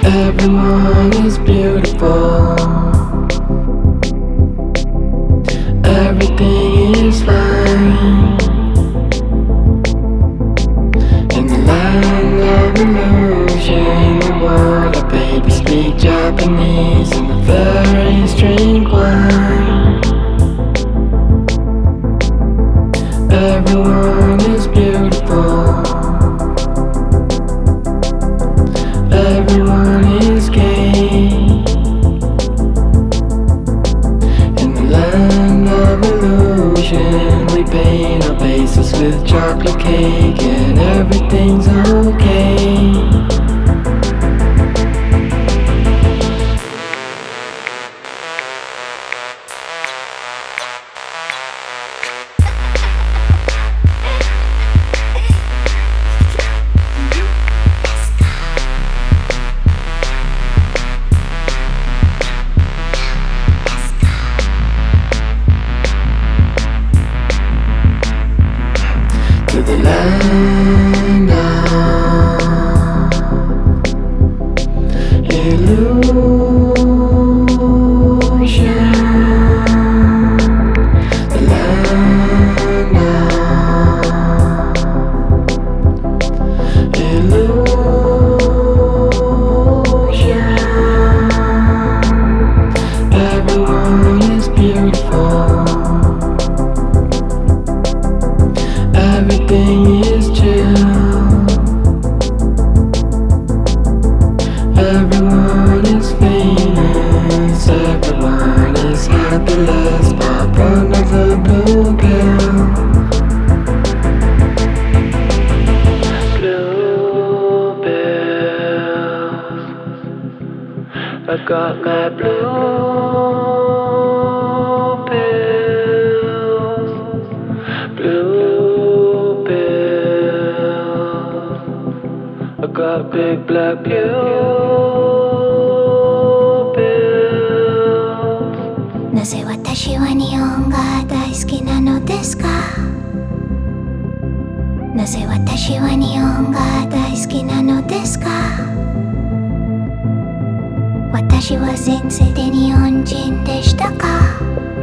Everyone is beautiful. Everything is fine. In the land of illusion, the world of babies speak Japanese, and the fairies drink wine. Everyone is beautiful. Everyone is gay. In the land of illusion, we paint our faces with chocolate cake, and everything's okay. To the land of illusion, the land of illusion. Everyone is beautiful. Everything is chill. Everyone is famous. Everyone is happy. Let's pop another blue pill. Blue pills. I got my blue pills. Blue pills. I got big black pupils. なぜ私は日本が大好きなのですか？なぜ私は日本が大好きなのですか？私は前世で日本人でしたか？